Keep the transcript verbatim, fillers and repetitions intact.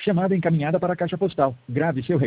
Chamada encaminhada para a caixa postal. Grave seu